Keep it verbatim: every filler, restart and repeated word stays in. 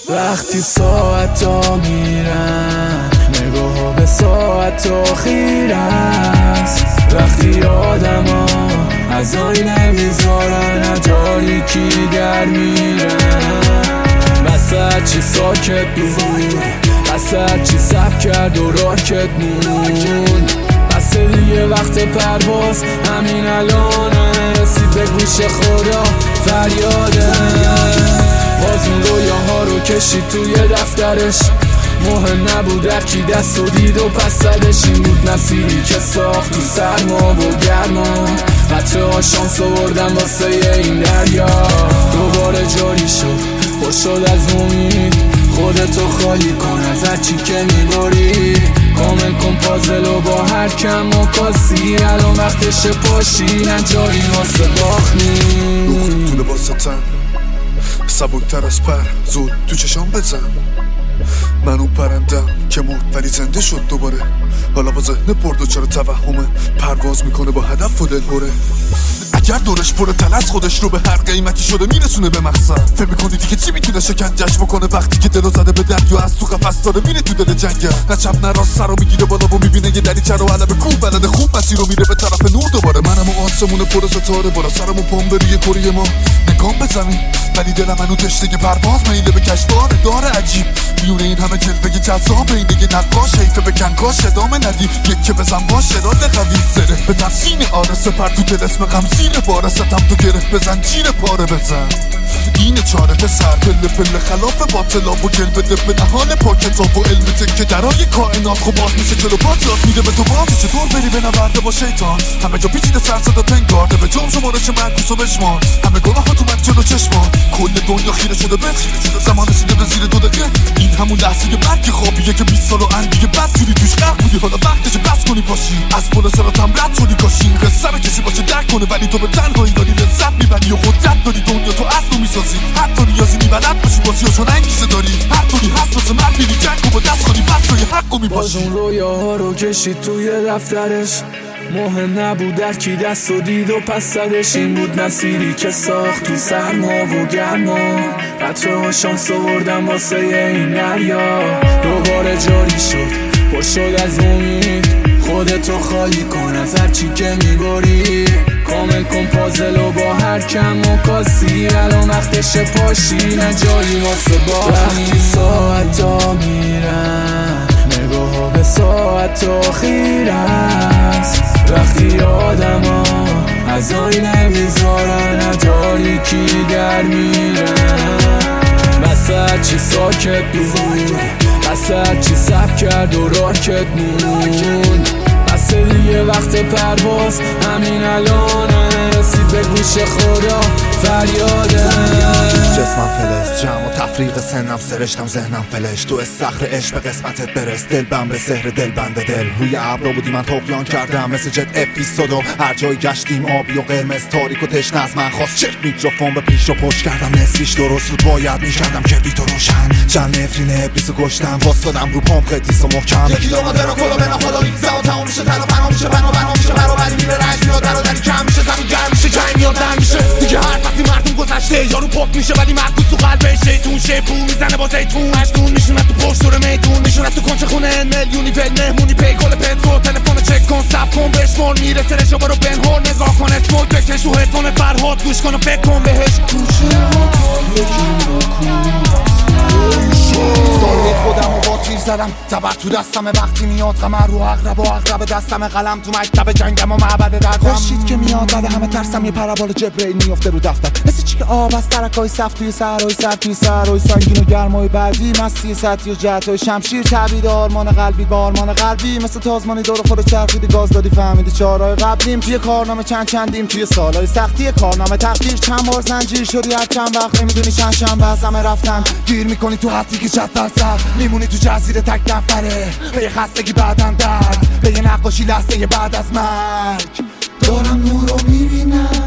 وقتی ساعت ها میرن نگاه ها به ساعت ها خیره است. وقتی آدم ها از آینه میذارن تاریکی در میرن. بس هرچی ساکت بود، بس هرچی سب کرد و راکت مون. بس دیگه وقت پرواز همین الانه، رسید به گوش خدا فریاده. باز اون رویاها رو کشید توی دفترش، مهم نبود هرکی دست و دید و پس زدش. این بود مسیری که ساخت تو سرما و گرما. بچه ها شانس آوردن واسه این دریا. دوباره جاری شد پر شد از امید، خودتو خالی کن از هرچی که میبری. کامل کن پازل و با هر کم و کاسی. الان وقتش پاشی نجاری واسه باخنی. تو لباس تن سبکتر از پر زود تو چشام بزن. من اون پرندم که مرد ولی زنده شد دوباره. حالا با ذهن برد و چرا توهمه پرواز میکنه با هدف و دلهوره. اگر دورش پر تلس خودش رو به هر قیمتی شده میرسونه به مقصد. فکر میکنی دیگه چی میتونه شکنجش بکنه وقتی که دلو زده به دریا از تو قفس داره میره تو دل جنگل. نه چپ نه راست سر رو میگیره بالا و میبینه یه دریچه رو علب کوه بلد خوب مسیر رو میره به طرف نور دوباره. منم و آسمون پر ستاره بالا سرمون پام به روی کره ما نگام به زمین، ولی دلم منو تشنه پرواز میله به کشفار داره عجیب. میونه این همه جلوه جذاب اینه یه نقاش حیفه به کنکاش ادامه ندی. یک که بزن باش راد قوی زره به تفسین آره سپر تو دل اسم غم زیر باره. ستم تو گره بزن چیر پاره بزن اینه چاره پسر. پله پله خلاف باطلاب و گل بده به نهال پا کتاب و علم تکه درای کائنات. خب باز میشه جلو پات یاد میده به تو بازی چطور بری به نبرده با شیطان. همه جا پیچیده سر صدا تنگارده به جام شمارش معکوس و بشمار. همه گناه ها تو من جلو چشمان. کل دنیا خیره شده به زمان رسیده به زیر دو دقیقه. این همون لحظه برگ خوابیه که بیست سال و اندیگه بد شدی توش غرق بودی. حالا وقتشه بس کنی پاشی از پل صراطم رد شدی کاشی. قصه رو کسی باشه درک کنه ولی تو به تنهایی داری لذت میبری و قدرت داری دنیا تو اصل میسازی. حتی نیازی نیبلد باشی بازی و چون انگیزه داری. هر طوری هست واسه مرد میری جنگ و با دست کنی بس روی حق و میباشی. باز اون رویاها رو کشید توی دفترش، مهم نبود درکی دست و دید و پس زدش. این بود مسیری که ساخت تو سرما و گرما. بچه ها شانس آوردن واسه این دریا. دوباره جاری شد پر شد از امید، خودتو خالی کن از هرچی که میبری. کامل کن پازل و با هر کم و کاسی. الان وقتش پاشی نجایی واسه باخنی. وقتی ساعت ها میرن نگاه ها به ساعت ها خیره است. وقتی آدم ها از آینه میذارن تاریکی در میرن. بس هرچی ساکت بود، بس هرچی سب کرد و راکت مون. بس دیگه وقت پرواز همین الانه، رسید به گوش خدا فریاده. جسمم فلز جمع و تفریق سنم سرشتم ذهنم فلش. تو استخر عشق به قسمتت برس. دل بم به سحر دل بنده دل. روی ابرا بودی من طغیان کردم مثل جت اپیزود و هر جای گشتیم آبی و قرمز تاریک و تشنه از من خواست. چک میکروفون به پیش و پشت کردم نصفیش درست بود باید میکردم کبریت و روشن. چند نفرین ابلیس و گشتم واسدادم رو پمپ قدیس و محکم. یکی دو برا کلا بنا خدایی زمان تمام میشه تنها فنا میشه بنا بنا میشه برابری میره رنج میاد برادری کم میشه زمین گرم میشه جنگ میاد در میشه دیگه. هر وقتی مردم گذشته یارو پاک میشه ولی محبوس تو قلبش شیطون شیپو میزنه با زیتون. مجنون میشونه تو پشت دور میدون میشونه تو کنچه خونه میلیونی ول مهمونی پی گل پترو. تلفن چک کن ساب کن بشمار میرسه رشا برو بنهور. نگاه کن اسمول بکش رو هدفون فرهاد گوش کن و فکر کن بهش. کوچه ها سایه خودم و با تیر زدم زبر تو دستم. وقتی میاد قمر رو عقرب و عقرب دستم. قلم تو مکتب جنگم و معبد دردم. خورشید که میاد بعد همه ترسم یه پرابال جبرئیل میفته رو دفتر. مثل چی که آب از ترکای صف توی سرای سر توی سرای سنگین و گرمای بعدی. مستی سطحی و جهتای شمشیر تبید آرمان قلبی با آرمان قلبی. مثل تازمانی دور خود چرخیدی گاز دادی فهمیدی چهارای قبلیم. توی کارنامه چند چندیم توی سالای سختی کارنامه تقدیر. چند بار زنجیر شدی هر چند وقت نمیدونی چند شنبه از همه رفتن. گیر میکنی تو حدی که جد در سر میمونی تو جزیره تک نفره. به یه خستگی بعدن درد به یه نقاشی لحظه بعد از مرگ. دارم نور رو میبینم